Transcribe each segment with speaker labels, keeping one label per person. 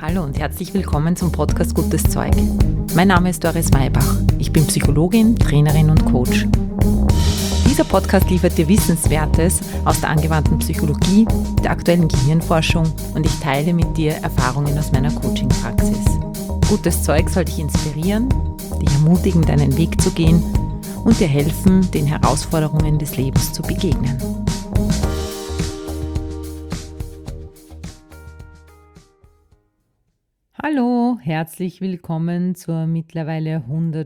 Speaker 1: Hallo und herzlich willkommen zum Podcast Gutes Zeug. Mein Name ist Doris Maybach. Ich bin Psychologin, Trainerin und Coach. Dieser Podcast liefert dir Wissenswertes aus der angewandten Psychologie, der aktuellen Gehirnforschung und ich teile mit dir Erfahrungen aus meiner Coaching-Praxis. Gutes Zeug soll dich inspirieren, dich ermutigen, deinen Weg zu gehen und dir helfen, den Herausforderungen des Lebens zu begegnen. Hallo, herzlich willkommen zur mittlerweile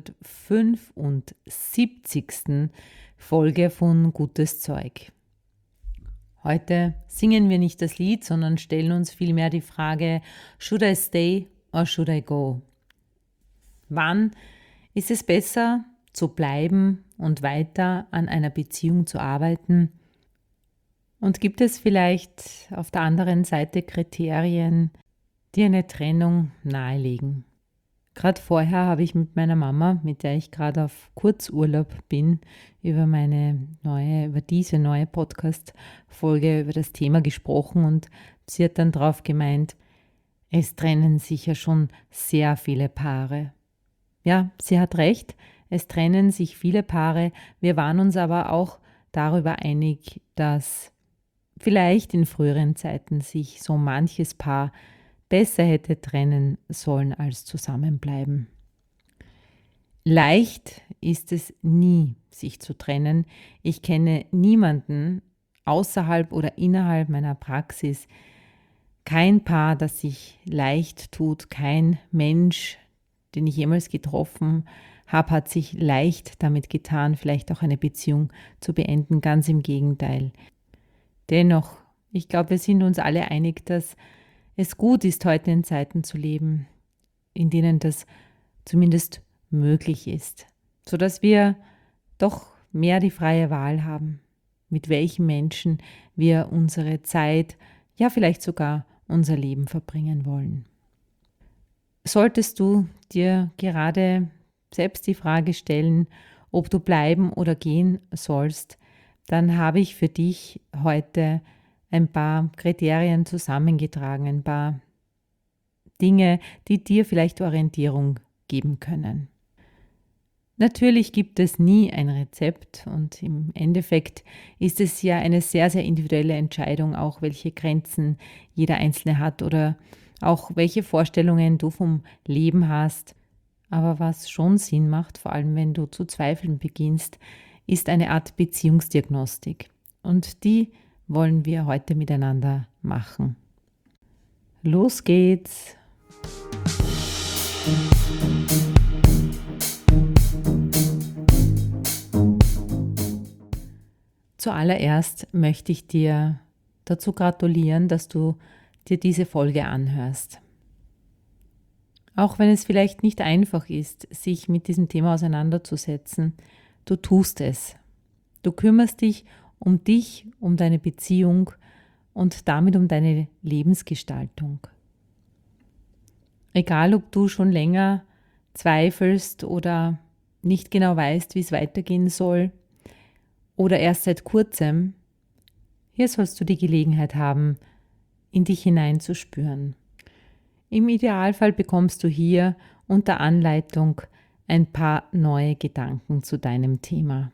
Speaker 1: 175. Folge von Gutes Zeug. Heute singen wir nicht das Lied, sondern stellen uns vielmehr die Frage, should I stay or should I go? Wann ist es besser, zu bleiben und weiter an einer Beziehung zu arbeiten? Und gibt es vielleicht auf der anderen Seite Kriterien, die eine Trennung nahelegen? Gerade vorher habe ich mit meiner Mama, mit der ich gerade auf Kurzurlaub bin, über diese neue Podcast-Folge, über das Thema gesprochen und sie hat dann drauf gemeint, es trennen sich ja schon sehr viele Paare. Ja, sie hat recht, es trennen sich viele Paare. Wir waren uns aber auch darüber einig, dass vielleicht in früheren Zeiten sich so manches Paar besser hätte trennen sollen als zusammenbleiben. Leicht ist es nie, sich zu trennen. Ich kenne niemanden außerhalb oder innerhalb meiner Praxis, kein Paar, das sich leicht tut, kein Mensch, den ich jemals getroffen habe, hat sich leicht damit getan, vielleicht auch eine Beziehung zu beenden. Ganz im Gegenteil. Dennoch, ich glaube, wir sind uns alle einig, dass es gut ist, heute in Zeiten zu leben, in denen das zumindest möglich ist, sodass wir doch mehr die freie Wahl haben, mit welchen Menschen wir unsere Zeit, ja vielleicht sogar unser Leben verbringen wollen. Solltest du dir gerade selbst die Frage stellen, ob du bleiben oder gehen sollst, dann habe ich für dich heute ein paar Kriterien zusammengetragen, ein paar Dinge, die dir vielleicht Orientierung geben können. Natürlich gibt es nie ein Rezept und im Endeffekt ist es ja eine sehr, sehr individuelle Entscheidung, auch welche Grenzen jeder Einzelne hat oder auch welche Vorstellungen du vom Leben hast. Aber was schon Sinn macht, vor allem wenn du zu zweifeln beginnst, ist eine Art Beziehungsdiagnostik. Und die wollen wir heute miteinander machen. Los geht's! Zuallererst möchte ich dir dazu gratulieren, dass du dir diese Folge anhörst. Auch wenn es vielleicht nicht einfach ist, sich mit diesem Thema auseinanderzusetzen, du tust es. Du kümmerst dich, um deine Beziehung und damit um deine Lebensgestaltung. Egal, ob du schon länger zweifelst oder nicht genau weißt, wie es weitergehen soll oder erst seit kurzem, hier sollst du die Gelegenheit haben, in dich hineinzuspüren. Im Idealfall bekommst du hier unter Anleitung ein paar neue Gedanken zu deinem Thema.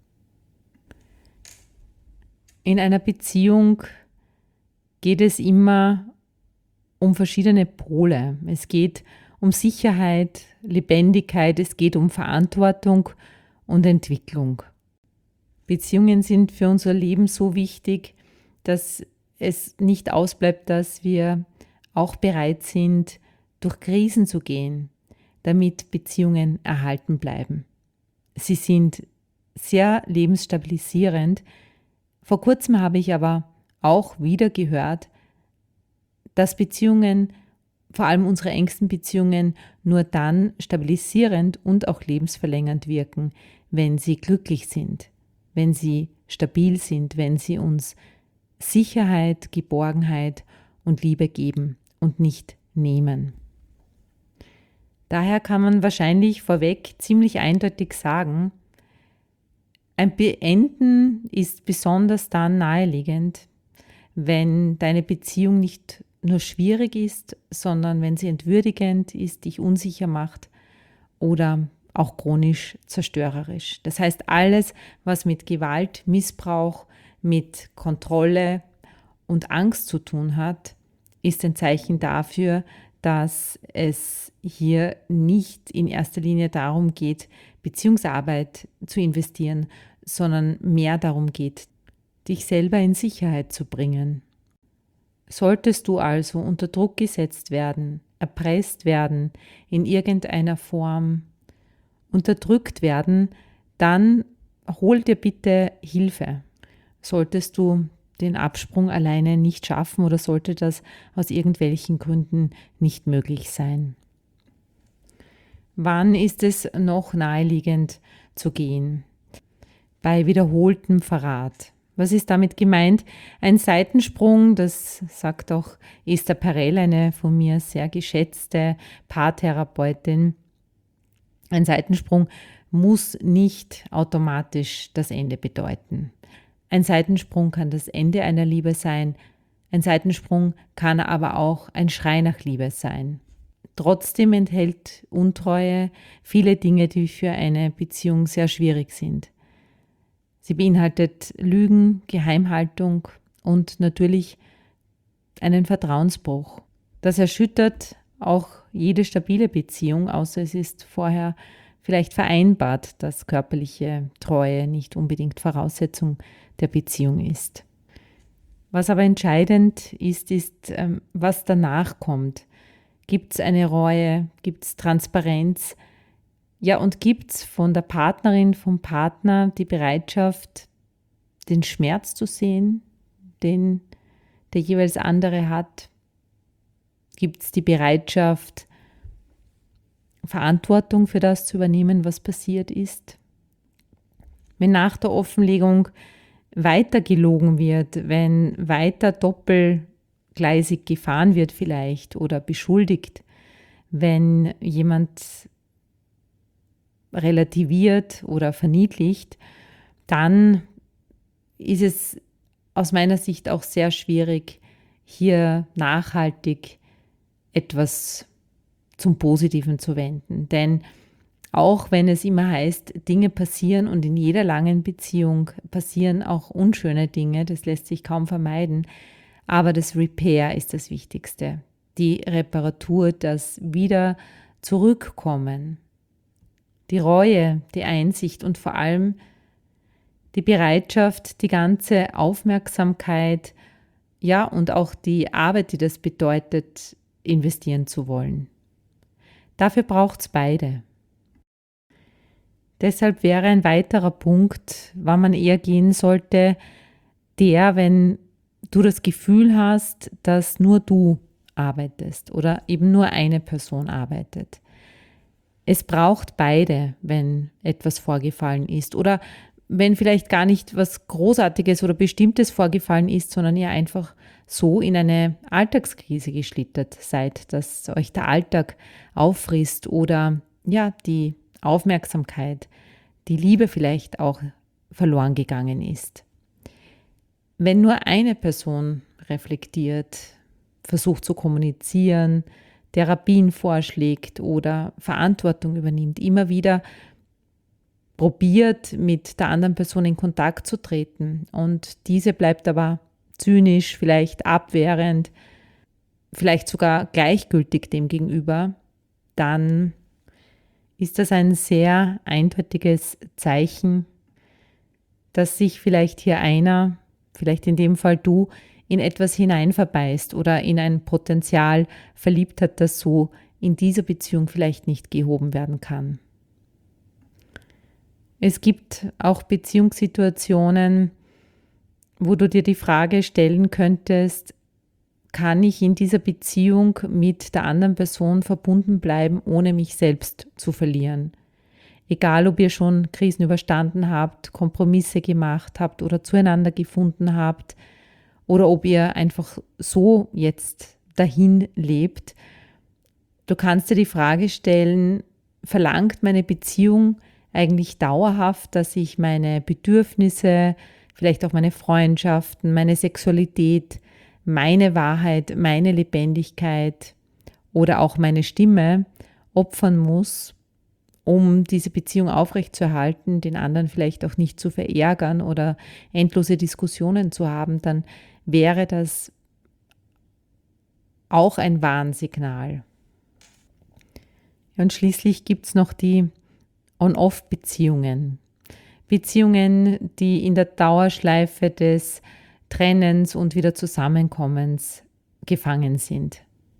Speaker 1: In einer Beziehung geht es immer um verschiedene Pole. Es geht um Sicherheit, Lebendigkeit, es geht um Verantwortung und Entwicklung. Beziehungen sind für unser Leben so wichtig, dass es nicht ausbleibt, dass wir auch bereit sind, durch Krisen zu gehen, damit Beziehungen erhalten bleiben. Sie sind sehr lebensstabilisierend. Vor kurzem habe ich aber auch wieder gehört, dass Beziehungen, vor allem unsere engsten Beziehungen, nur dann stabilisierend und auch lebensverlängernd wirken, wenn sie glücklich sind, wenn sie stabil sind, wenn sie uns Sicherheit, Geborgenheit und Liebe geben und nicht nehmen. Daher kann man wahrscheinlich vorweg ziemlich eindeutig sagen, ein Beenden ist besonders dann naheliegend, wenn deine Beziehung nicht nur schwierig ist, sondern wenn sie entwürdigend ist, dich unsicher macht oder auch chronisch zerstörerisch. Das heißt, alles, was mit Gewalt, Missbrauch, mit Kontrolle und Angst zu tun hat, ist ein Zeichen dafür, dass es hier nicht in erster Linie darum geht, Beziehungsarbeit zu investieren, sondern mehr darum geht, dich selber in Sicherheit zu bringen. Solltest du also unter Druck gesetzt werden, erpresst werden, in irgendeiner Form unterdrückt werden, dann hol dir bitte Hilfe. Solltest du den Absprung alleine nicht schaffen oder sollte das aus irgendwelchen Gründen nicht möglich sein. Wann ist es noch naheliegend zu gehen? Bei wiederholtem Verrat. Was ist damit gemeint? Ein Seitensprung, das sagt auch Esther Perel, eine von mir sehr geschätzte Paartherapeutin. Ein Seitensprung muss nicht automatisch das Ende bedeuten. Ein Seitensprung kann das Ende einer Liebe sein. Ein Seitensprung kann aber auch ein Schrei nach Liebe sein. Trotzdem enthält Untreue viele Dinge, die für eine Beziehung sehr schwierig sind. Sie beinhaltet Lügen, Geheimhaltung und natürlich einen Vertrauensbruch. Das erschüttert auch jede stabile Beziehung, außer es ist vorher vielleicht vereinbart, dass körperliche Treue nicht unbedingt Voraussetzung der Beziehung ist. Was aber entscheidend ist, was danach kommt. Gibt es eine Reue? Gibt es Transparenz? Ja, und gibt es von der Partnerin, vom Partner die Bereitschaft, den Schmerz zu sehen, den der jeweils andere hat? Gibt es die Bereitschaft, Verantwortung für das zu übernehmen, was passiert ist? Wenn nach der Offenlegung weiter gelogen wird, wenn weiter doppelgleisig gefahren wird vielleicht oder beschuldigt, wenn jemand relativiert oder verniedlicht, dann ist es aus meiner Sicht auch sehr schwierig, hier nachhaltig etwas zum Positiven zu wenden. Denn auch wenn es immer heißt, Dinge passieren und in jeder langen Beziehung passieren auch unschöne Dinge, das lässt sich kaum vermeiden, aber das Repair ist das Wichtigste. Die Reparatur, das wieder zurückkommen. Die Reue, die Einsicht und vor allem die Bereitschaft, die ganze Aufmerksamkeit, ja, und auch die Arbeit, die das bedeutet, investieren zu wollen. Dafür braucht es beide. Deshalb wäre ein weiterer Punkt, wann man eher gehen sollte, wenn du das Gefühl hast, dass nur du arbeitest oder eben nur eine Person arbeitet. Es braucht beide, wenn etwas vorgefallen ist oder wenn vielleicht gar nicht was Großartiges oder Bestimmtes vorgefallen ist, sondern ihr einfach so in eine Alltagskrise geschlittert seid, dass euch der Alltag auffrisst oder ja, die Aufmerksamkeit, die Liebe vielleicht auch verloren gegangen ist. Wenn nur eine Person reflektiert, versucht zu kommunizieren, Therapien vorschlägt oder Verantwortung übernimmt, immer wieder probiert, mit der anderen Person in Kontakt zu treten und diese bleibt aber zynisch, vielleicht abwehrend, vielleicht sogar gleichgültig dem gegenüber, dann ist das ein sehr eindeutiges Zeichen, dass sich vielleicht hier einer, vielleicht in dem Fall du, in etwas hineinverbeißt oder in ein Potenzial verliebt hat, das so in dieser Beziehung vielleicht nicht gehoben werden kann. Es gibt auch Beziehungssituationen, wo du dir die Frage stellen könntest, kann ich in dieser Beziehung mit der anderen Person verbunden bleiben, ohne mich selbst zu verlieren? Egal, ob ihr schon Krisen überstanden habt, Kompromisse gemacht habt oder zueinander gefunden habt oder ob ihr einfach so jetzt dahin lebt. Du kannst dir die Frage stellen, verlangt meine Beziehung eigentlich dauerhaft, dass ich meine Bedürfnisse, vielleicht auch meine Freundschaften, meine Sexualität meine Wahrheit, meine Lebendigkeit oder auch meine Stimme opfern muss, um diese Beziehung aufrechtzuerhalten, den anderen vielleicht auch nicht zu verärgern oder endlose Diskussionen zu haben, dann wäre das auch ein Warnsignal. Und schließlich gibt es noch die On-Off-Beziehungen. Beziehungen, die in der Dauerschleife des Trennens und wieder Zusammenkommens gefangen sind.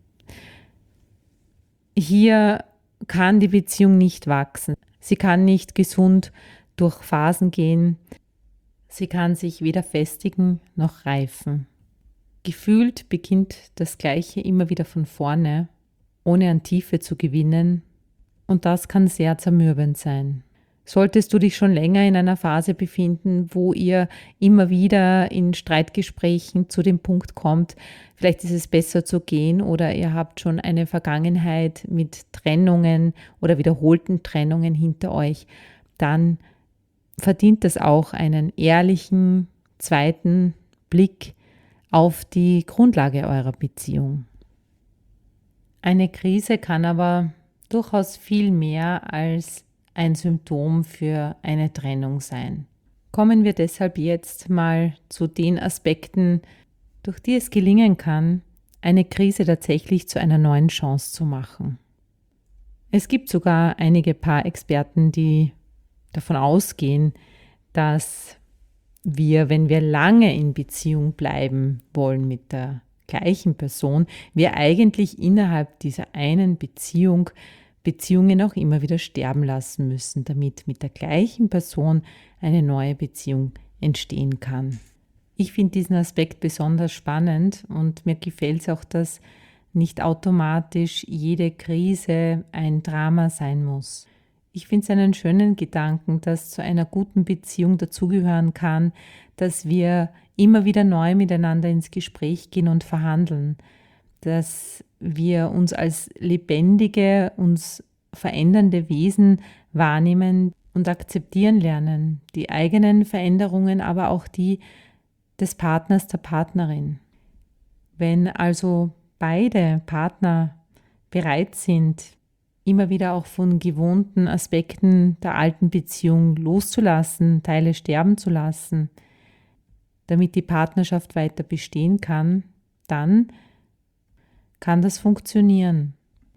Speaker 1: Hier kann die Beziehung nicht wachsen. Sie kann nicht gesund durch Phasen gehen. Sie kann sich weder festigen noch reifen. Gefühlt beginnt das Gleiche immer wieder von vorne, ohne an Tiefe zu gewinnen. Und das kann sehr zermürbend sein. Solltest du dich schon länger in einer Phase befinden, wo ihr immer wieder in Streitgesprächen zu dem Punkt kommt, vielleicht ist es besser zu gehen oder ihr habt schon eine Vergangenheit mit Trennungen oder wiederholten Trennungen hinter euch, dann verdient es auch einen ehrlichen zweiten Blick auf die Grundlage eurer Beziehung. Eine Krise kann aber durchaus viel mehr als ein Symptom für eine Trennung sein. Kommen wir deshalb jetzt mal zu den Aspekten, durch die es gelingen kann, eine Krise tatsächlich zu einer neuen Chance zu machen. Es gibt sogar einige Paarexperten, die davon ausgehen, dass wir, wenn wir lange in Beziehung bleiben wollen mit der gleichen Person, wir eigentlich innerhalb dieser einen Beziehungen auch immer wieder sterben lassen müssen, damit mit der gleichen Person eine neue Beziehung entstehen kann. Ich finde diesen Aspekt besonders spannend und mir gefällt es auch, dass nicht automatisch jede Krise ein Drama sein muss. Ich finde es einen schönen Gedanken, dass zu einer guten Beziehung dazugehören kann, dass wir immer wieder neu miteinander ins Gespräch gehen und verhandeln, dass wir uns als lebendige, uns verändernde Wesen wahrnehmen und akzeptieren lernen, die eigenen Veränderungen, aber auch die des Partners, der Partnerin. Wenn also beide Partner bereit sind, immer wieder auch von gewohnten Aspekten der alten Beziehung loszulassen, Teile sterben zu lassen, damit die Partnerschaft weiter bestehen kann, dann kann das funktionieren.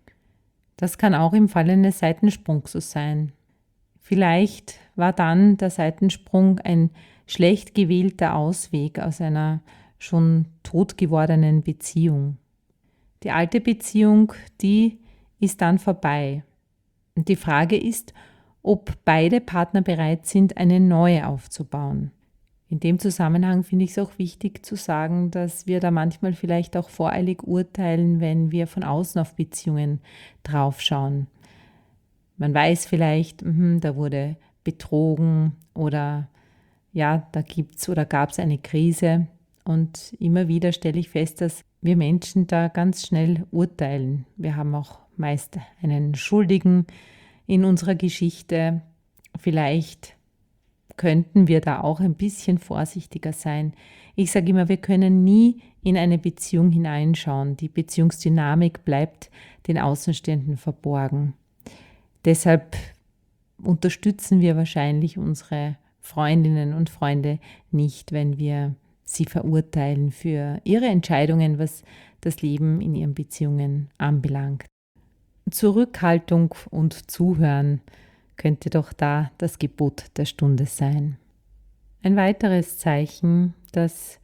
Speaker 1: Das kann auch im Fall eines Seitensprungs so sein. Vielleicht war dann der Seitensprung ein schlecht gewählter Ausweg aus einer schon tot gewordenen Beziehung. Die alte Beziehung, die ist dann vorbei. Und die Frage ist, ob beide Partner bereit sind, eine neue aufzubauen. In dem Zusammenhang finde ich es auch wichtig zu sagen, dass wir da manchmal vielleicht auch voreilig urteilen, wenn wir von außen auf Beziehungen draufschauen. Man weiß vielleicht, da wurde betrogen oder ja, da gibt's oder gab es eine Krise. Und immer wieder stelle ich fest, dass wir Menschen da ganz schnell urteilen. Wir haben auch meist einen Schuldigen in unserer Geschichte. Vielleicht könnten wir da auch ein bisschen vorsichtiger sein. Ich sage immer, wir können nie in eine Beziehung hineinschauen. Die Beziehungsdynamik bleibt den Außenstehenden verborgen. Deshalb unterstützen wir wahrscheinlich unsere Freundinnen und Freunde nicht, wenn wir sie verurteilen für ihre Entscheidungen, was das Leben in ihren Beziehungen anbelangt. Zurückhaltung und Zuhören könnte doch da das Gebot der Stunde sein. Ein weiteres Zeichen, dass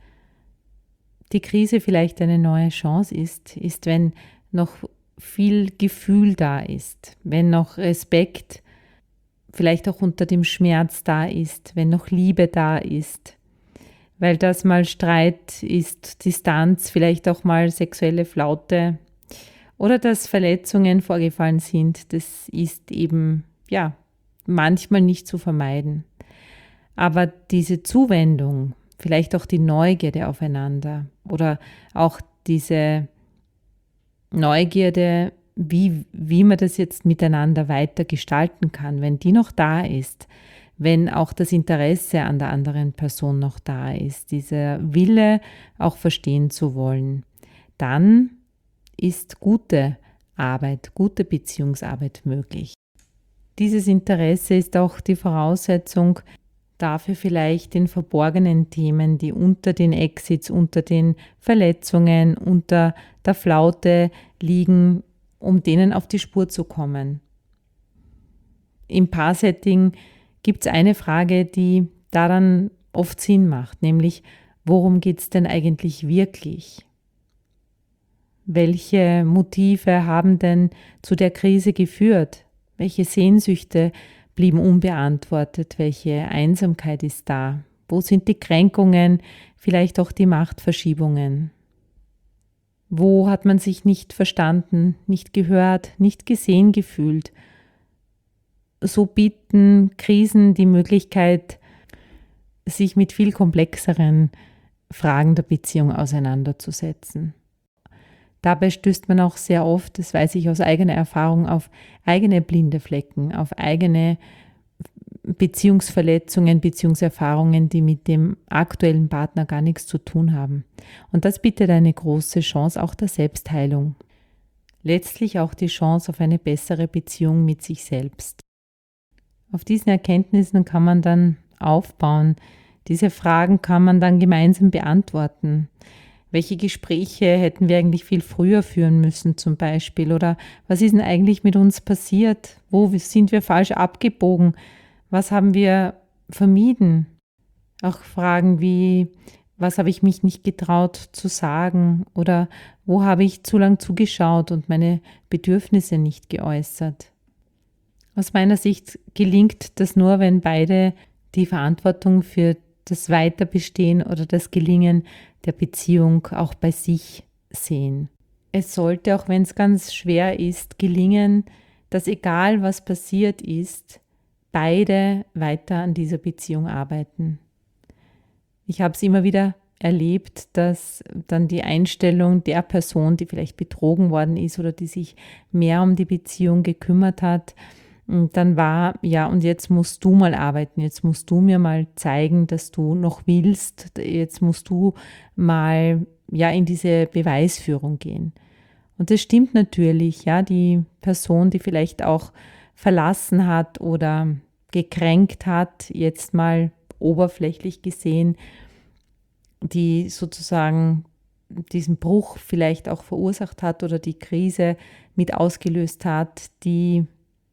Speaker 1: die Krise vielleicht eine neue Chance ist, wenn noch viel Gefühl da ist, wenn noch Respekt vielleicht auch unter dem Schmerz da ist, wenn noch Liebe da ist, weil das mal Streit ist, Distanz, vielleicht auch mal sexuelle Flaute oder dass Verletzungen vorgefallen sind, das ist eben, ja, manchmal nicht zu vermeiden. Aber diese Zuwendung, vielleicht auch die Neugierde aufeinander oder auch diese Neugierde, wie man das jetzt miteinander weiter gestalten kann, wenn die noch da ist, wenn auch das Interesse an der anderen Person noch da ist, dieser Wille auch verstehen zu wollen, dann ist gute Arbeit, gute Beziehungsarbeit möglich. Dieses Interesse ist auch die Voraussetzung dafür, vielleicht den verborgenen Themen, die unter den Exits, unter den Verletzungen, unter der Flaute liegen, um denen auf die Spur zu kommen. Im Paarsetting gibt es eine Frage, die daran oft Sinn macht, nämlich worum geht es denn eigentlich wirklich? Welche Motive haben denn zu der Krise geführt? Welche Sehnsüchte blieben unbeantwortet? Welche Einsamkeit ist da? Wo sind die Kränkungen, vielleicht auch die Machtverschiebungen? Wo hat man sich nicht verstanden, nicht gehört, nicht gesehen gefühlt? So bieten Krisen die Möglichkeit, sich mit viel komplexeren Fragen der Beziehung auseinanderzusetzen. Dabei stößt man auch sehr oft, das weiß ich aus eigener Erfahrung, auf eigene blinde Flecken, auf eigene Beziehungsverletzungen, Beziehungserfahrungen, die mit dem aktuellen Partner gar nichts zu tun haben. Und das bietet eine große Chance auch der Selbstheilung. Letztlich auch die Chance auf eine bessere Beziehung mit sich selbst. Auf diesen Erkenntnissen kann man dann aufbauen. Diese Fragen kann man dann gemeinsam beantworten. Welche Gespräche hätten wir eigentlich viel früher führen müssen zum Beispiel? Oder was ist denn eigentlich mit uns passiert? Wo sind wir falsch abgebogen? Was haben wir vermieden? Auch Fragen wie, was habe ich mich nicht getraut zu sagen? Oder wo habe ich zu lang zugeschaut und meine Bedürfnisse nicht geäußert? Aus meiner Sicht gelingt das nur, wenn beide die Verantwortung für das Weiterbestehen oder das Gelingen der Beziehung auch bei sich sehen. Es sollte, auch wenn es ganz schwer ist, gelingen, dass egal was passiert ist, beide weiter an dieser Beziehung arbeiten. Ich habe es immer wieder erlebt, dass dann die Einstellung der Person, die vielleicht betrogen worden ist oder die sich mehr um die Beziehung gekümmert hat, und dann war, ja, und jetzt musst du mal arbeiten, jetzt musst du mir mal zeigen, dass du noch willst, jetzt musst du mal, ja, in diese Beweisführung gehen. Und das stimmt natürlich, ja, die Person, die vielleicht auch verlassen hat oder gekränkt hat, jetzt mal oberflächlich gesehen, die sozusagen diesen Bruch vielleicht auch verursacht hat oder die Krise mit ausgelöst hat, die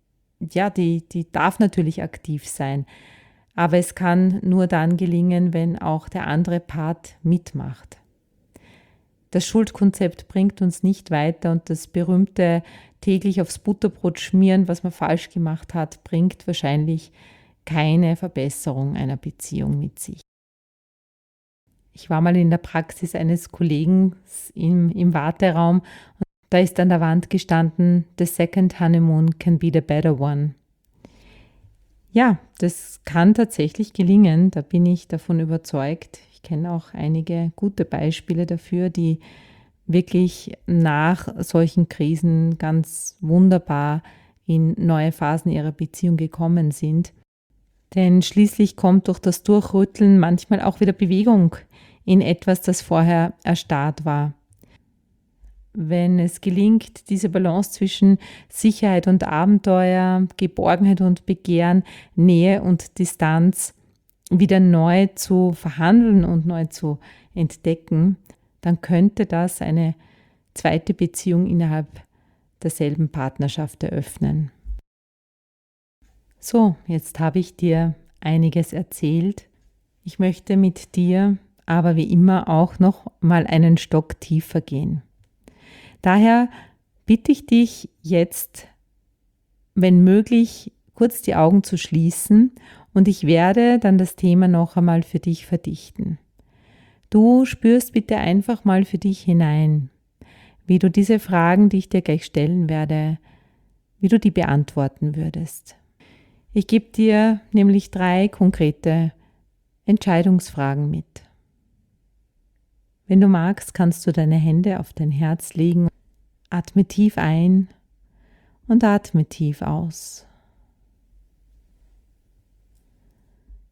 Speaker 1: darf natürlich aktiv sein. Aber es kann nur dann gelingen, wenn auch der andere Part mitmacht. Das Schuldkonzept bringt uns nicht weiter und das berühmte täglich aufs Butterbrot schmieren, was man falsch gemacht hat, bringt wahrscheinlich keine Verbesserung einer Beziehung mit sich. Ich war mal in der Praxis eines Kollegen im Warteraum. Da ist an der Wand gestanden, "The second honeymoon can be the better one." Ja, das kann tatsächlich gelingen, da bin ich davon überzeugt. Ich kenne auch einige gute Beispiele dafür, die wirklich nach solchen Krisen ganz wunderbar in neue Phasen ihrer Beziehung gekommen sind. Denn schließlich kommt durch das Durchrütteln manchmal auch wieder Bewegung in etwas, das vorher erstarrt war. Wenn es gelingt, diese Balance zwischen Sicherheit und Abenteuer, Geborgenheit und Begehren, Nähe und Distanz wieder neu zu verhandeln und neu zu entdecken, dann könnte das eine zweite Beziehung innerhalb derselben Partnerschaft eröffnen. So, jetzt habe ich dir einiges erzählt. Ich möchte mit dir aber wie immer auch noch mal einen Stock tiefer gehen. Daher bitte ich dich jetzt, wenn möglich, kurz die Augen zu schließen und ich werde dann das Thema noch einmal für dich verdichten. Du spürst bitte einfach mal für dich hinein, wie du diese Fragen, die ich dir gleich stellen werde, wie du die beantworten würdest. Ich gebe dir nämlich 3 konkrete Entscheidungsfragen mit. Wenn du magst, kannst du deine Hände auf dein Herz legen. Atme tief ein und atme tief aus.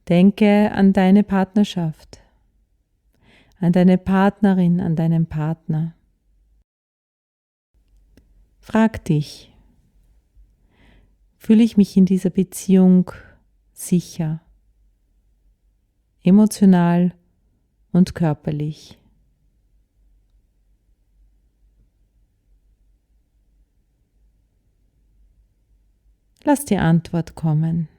Speaker 1: Denke an deine Partnerschaft, an deine Partnerin, an deinen Partner. Frag dich, fühle ich mich in dieser Beziehung sicher, emotional und körperlich? Lass die Antwort kommen.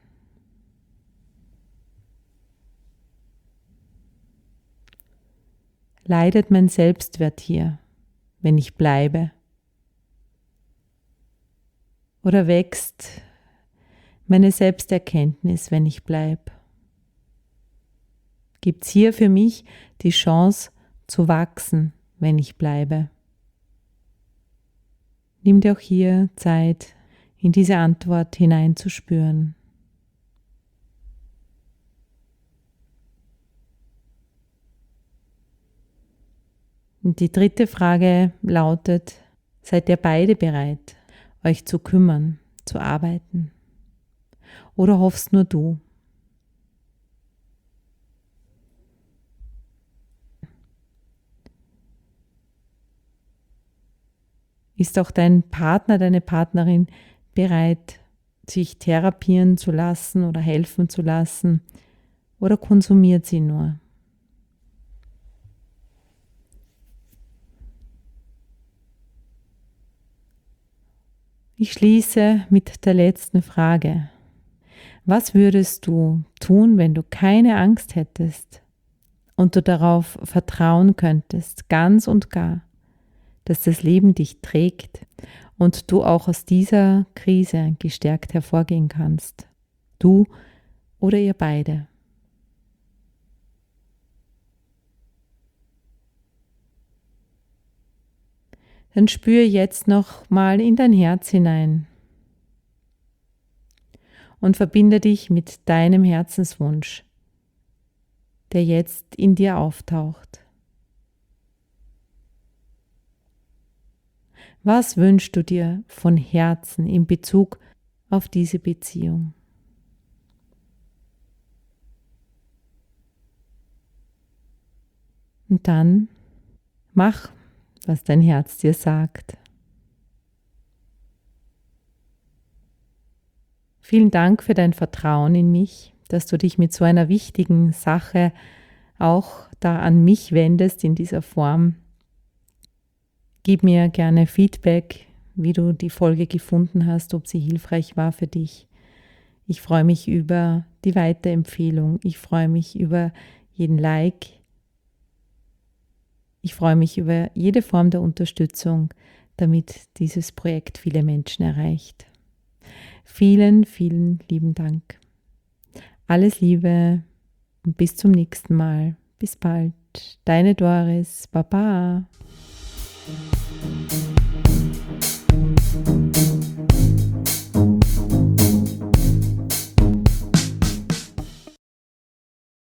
Speaker 1: Leidet mein Selbstwert hier, wenn ich bleibe? Oder wächst meine Selbsterkenntnis, wenn ich bleibe? Gibt es hier für mich die Chance zu wachsen, wenn ich bleibe? Nimm dir auch hier Zeit, in diese Antwort hineinzuspüren. Und die dritte Frage lautet: Seid ihr beide bereit, euch zu kümmern, zu arbeiten? Oder hoffst nur du? Ist auch dein Partner, deine Partnerin bereit, sich therapieren zu lassen oder helfen zu lassen? Oder konsumiert sie nur? Ich schließe mit der letzten Frage. Was würdest du tun, wenn du keine Angst hättest und du darauf vertrauen könntest, ganz und gar, dass das Leben dich trägt und du auch aus dieser Krise gestärkt hervorgehen kannst? Du oder ihr beide? Dann spüre jetzt noch mal in dein Herz hinein und verbinde dich mit deinem Herzenswunsch, der jetzt in dir auftaucht. Was wünschst du dir von Herzen in Bezug auf diese Beziehung? Und dann mach, was dein Herz dir sagt. Vielen Dank für dein Vertrauen in mich, dass du dich mit so einer wichtigen Sache auch da an mich wendest in dieser Form. Gib mir gerne Feedback, wie du die Folge gefunden hast, ob sie hilfreich war für dich. Ich freue mich über die Weiterempfehlung. Ich freue mich über jeden Like. Ich freue mich über jede Form der Unterstützung, damit dieses Projekt viele Menschen erreicht. Vielen, vielen lieben Dank. Alles Liebe und bis zum nächsten Mal. Bis bald. Deine Doris. Baba.